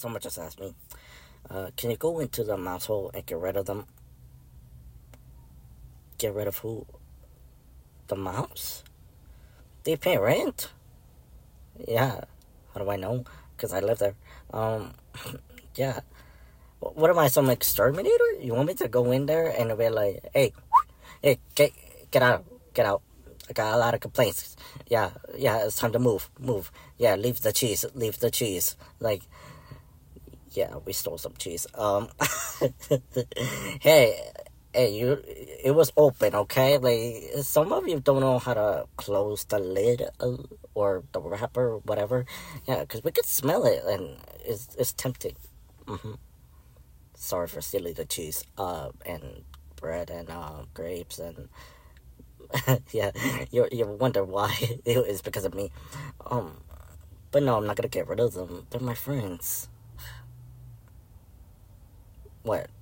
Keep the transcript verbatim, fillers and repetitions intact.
someone just asked me, uh, can you go into the mouse hole and get rid of them? Get rid of who? The mouse? They pay rent? Yeah. How do I know? Because I live there. Um, yeah. What am I, some exterminator? You want me to go in there and be like, hey, hey, get, get out, get out. I got a lot of complaints. Yeah, yeah, it's time to move, move. Yeah, leave the cheese, leave the cheese. Like, yeah, we stole some cheese. Um, hey, hey, you, it was open, okay? Like, some of you don't know how to close the lid uh, or the wrapper or whatever. Yeah, because we could smell it and it's, it's tempting. Mm-hmm. Sorry for stealing the cheese, uh, and bread and uh, grapes and yeah, you you wonder why it's because of me. Um, but no, I'm not gonna get rid of them. They're my friends. What?